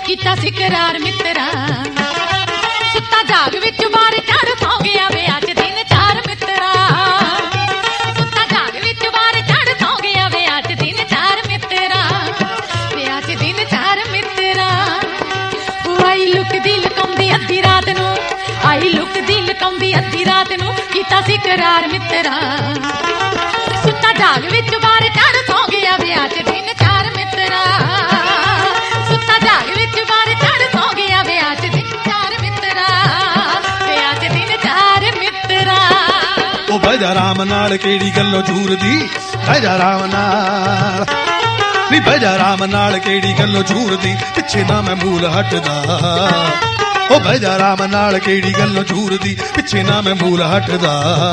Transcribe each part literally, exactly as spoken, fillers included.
ਕੀਤਾ ਸੀ करार मित्रा सुता जाग विच बार चढ़ सौ गया वे अज दिन चार मित्रा सुता जाग विच बार चढ़ सौ गया वे अज दिन चार मित्रा वे अज दिन चार मित्रा आई लुकदी लकाउंदी अद्धी रात नूं आई लुकदी लकाउंदी अद्धी रात नूं कीता सी करार मित्रा सुता जाग विच बार चढ़ सौ गया वे अज दिन चार मित्रा सुता जाग विच बार चढ़ सौ गया वे अज दिन चार मित्रा वे अज दिन चार मित्रा ओ बह जा राम नाल केड़ी गल्लों झूरदी बह जा राम नाल नी बह जा राम नाल केड़ी गल्लों झूरदी पिछे ना मैं मूल हटदा ओ बह जा राम नाल केड़ी गल्लों झूरदी पिछे ना मैं मूल हटदा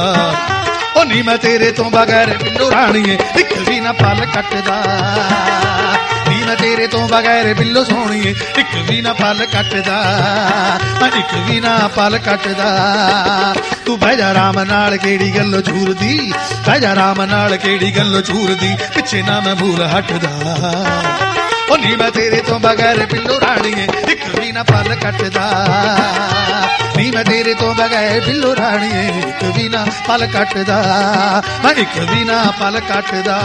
ओ नी मैं तेरे तो बगैर बिल्लो राणीए इक भी ना पल कटदा नी मैं तेरे तो बगैर बिल्लो सोहणीए इक भी ना पल कटदा मैं इक भी ना पल कटदा तू बह जा राम नाल केड़ी गल्लों झूरदी बह जा राम नाल केड़ी गल्लों झूरदी पिछे ना मैं मूल हटदा ओ नी मैं तेरे तो बगैर बिल्लो राणीए इक भी ना पल कटदा नी मैं तेरे तो बगैर बिल्लो राणीए इक भी ना पल कटदा मैं इक भी ना पल कटदा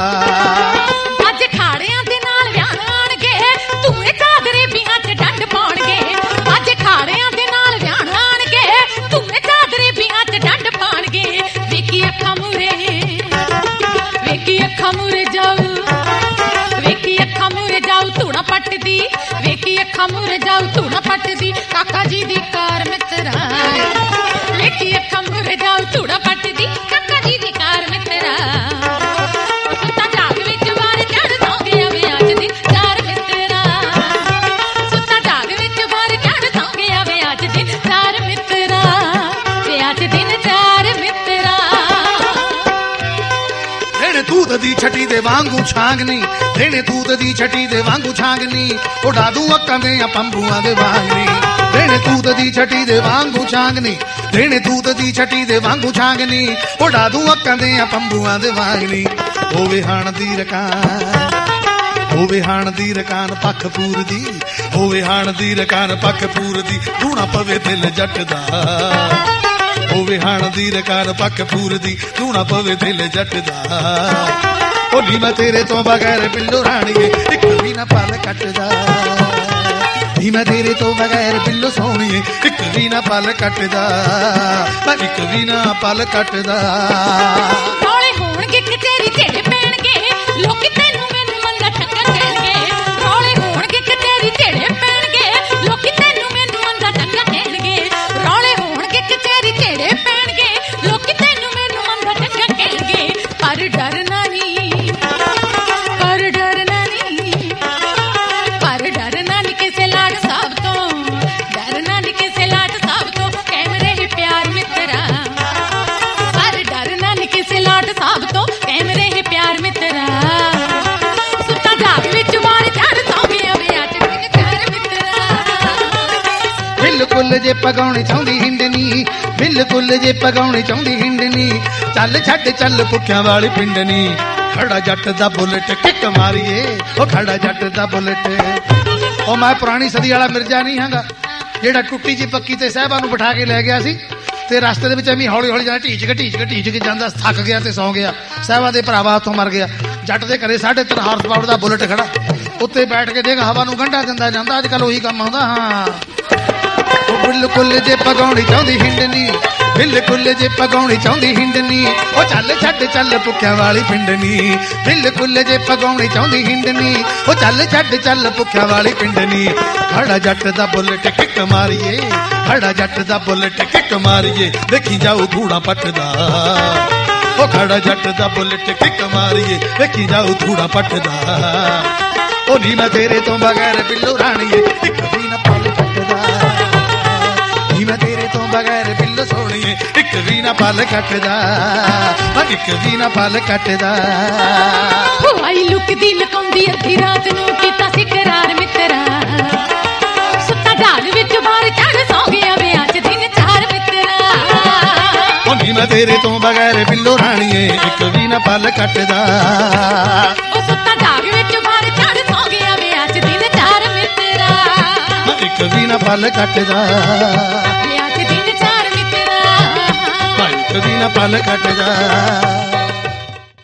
अज खाड़ियां दे नाल व्याह आणगे धूए चादरे बियां च डंड पाउणगे अज खाड़ियां दे नाल व्याह आणगे धूए चादरे बियां च डंड पाउणगे वेखी अखां मूरे वेखी अखां मूरे जाऊ वेखी अखां मूरे जाऊ धूना पटदी वेखी अखां मूरे जाऊ धूना पटदी काका जी दी कार मित्रा वेखी अखां मूरे जाऊ धूना पटदी काका जी दी कार मित्रा सुता जाग विच बार चढ़ सौ गया वे अज दिन चार मित्रा सुता जाग विच बार चढ़ सौ गया वे अज दिन चार मित्रा वे अज दिन चार मित्रा देने दूध दी छटी दे वांगू छांगनी देने दूध दी छटी दे वांगू छांगनी उड़ा दूं अक्कां दे पंबुआं दे वांगनी देने दूध दी छटी दे वांगू छांगनी देने दूध दी छटी दे वांगू छांगनी उड़ा दूं अक्कां दे पंबुआं दे वांगनी होवे हाण दी रकान होवे हाण दी रकान पख पूरदी होवे हाण दी रकान पख पूरदी रूणा पवे दिल जट दा होवे हाण दी रकान पख पूरदी रूणा पवे दिल जट दा ओ नी मैं तेरे तो बगैर बिल्लो राणीए इक भी ना पल कटदा नी मैं तेरे तो बगैर बिल्लो सोहणीए इक भी ना पल कटदा मैं इक भी ना पल कटदा ਰੌਲੇ ਹੋਣਗੇ ਕਚਹਿਰੀ ਢੇੜੇ ਪੈਣਗੇ ਲੋਕੀ ਤੈਨੂੰ ਮੈਨੂੰ ਮੰਦਾ ਠੱਗਾ ਕਹਿਣਗੇ ਰੌਲੇ ਹੋਣਗੇ ਕਚਹਿਰੀ ਢੇੜੇ ਪੈਣਗੇ ਲੋਕੀ ਤੈਨੂੰ ਮੈਨੂੰ ਮੰਦਾ ਠੱਗਾ ਕਹਿਣਗੇ ਰੌਲੇ ਹੋਣਗੇ ਕਚਹਿਰੀ ਢੇੜੇ ਪੈਣਗੇ ਲੋਕੀ ਤੈਨੂੰ ਮੈਨੂੰ ਮੰਦਾ ਠੱਗਾ ਕਹਿਣਗੇ ਪਰ ਡਰਨਾ ਨਹੀਂ ਪਰ ਡਰਨਾ ਨਹੀਂ ਪਰ ਡਰਨਾ ਨਹੀਂ ਕਿਸੇ ਲਾਡ ਸਾਹਿਬ ਤੋਂ ਡਰਨਾ ਨਹੀਂ ਕਿਸੇ ਲਾਡ ਸਾਹਿਬ ਤੋਂ ਕਹਿਮ ਰਹੇ ਪਿਆਰ ਮਿੱਤਰਾ पर डरना नहीं किसे लाट साहब तो कहम रहे प्यार मित्रा सुता जाग विच बार चढ़ सौ गया वे अज दिन चार मित्रा बिल्कुल जे पगाउणी चाहुंदी हिंडनी बिल्कुल जे पगाउणी चाहुंदी हिंडनी चल छड्ड चल भुखियां वाली पिंडनी खड़ा जट दा बुलेट किक मारीए ओ खड़ा जट दा बुलेट ओ मैं पुरानी सदी वाला मिर्जा नहीं हांगा जेड़ा टुੱਟੀ जी पक्की ते साहिबा नूं बिठा के लै गया सी ਤੇ ਰਸਤੇ ਦੇ ਵਿੱਚ ਐਵੇਂ ਹੌਲੀ ਹੌਲੀ ਜਾਣਾ ਢੀਚ ਕੇ ਢੀਚ ਕੇ ਢੀਚ ਕੇ ਜਾਂਦਾ ਥੱਕ ਗਿਆ ਤੇ ਸੌਂ ਗਿਆ ਸਾਹਿਬਾਂ ਦੇ ਭਰਾਵਾ ਹੱਥੋਂ ਮਰ ਗਿਆ ਜੱਟ ਦੇ ਘਰੇ ਸਾਢੇ ਤਿੰਨ ਹਾਰਸ ਪਾਵਰ ਦਾ ਬੁਲਟ ਖੜਾ ਉੱਤੇ ਬੈਠ ਕੇ ਦੇਖ ਹਵਾ ਨੂੰ ਗੰਢਾ ਦਿੰਦਾ ਜਾਂਦਾ ਅੱਜ ਕੱਲ ਉਹੀ ਕੰਮ ਆਉਂਦਾ ਹਾਂ ਉਹ ਬਿਲਕੁਲ ਜੇ ਪਗਾਉਣੀ ਚਾਹੁੰਦੀ ਹਿੰਡਨੀ ਬਿਲਕੁਲ ਜੇ ਪਗਾਉਣੀ ਚਾਹੁੰਦੀ ਹਿੰਡਨੀ ਉਹ ਚੱਲ ਛੱਡ ਚੱਲ ਭੁੱਖਿਆਂ ਵਾਲੀ ਪਿੰਡਨੀ ਬਿਲਕੁਲ ਜੇ ਪਗਾਉਣੀ ਚਾਹੁੰਦੀ ਹਿੰਡਨੀ ਉਹ ਚੱਲ ਛੱਡ ਚੱਲ ਭੁੱਖਿਆਂ ਵਾਲੀ ਪਿੰਡਨੀ ਖੜਾ ਜੱਟ ਦਾ ਬੁਲਟ ਕਿੱਕ ਮਾਰੀਏ खड़ा जट दा बुलेट किक मारिए देखी जाओ धूड़ा पटदा ओ खड़ा जट दा बुलेट किक मारिए देखी जाओ धूड़ा पटदा ओ नी मैं तेरे तो बगैर बिल्लो राणीए इक भी ना पल कटदा नी मैं तेरे तो बगैर बिल्लो सोहणीए इक भी ना पल कटदा मैं इक भी ना पल कटदा आई लुकदी लकाउंदी अद्धी रात नूं कीता सी करार मित्रा सुता जाग विच बार चढ़ सौ गया वे अज दिन चार मित्रा ओ नी मैं तेरे तो बगैर बिल्लो राणीए इक भी ना पल कटदा ओ सुता जाग विच बार चढ़ सौ गया वे अज दिन चार मित्रा ਪਲ ਕੱਟਦਾ ਵਿਆਹ 'ਚ ਦਿਨ ਚਾਰ ਮਿੱਤਰਾ ਪੰਜ ਦਿਨ ਪਲ ਕੱਟਦਾ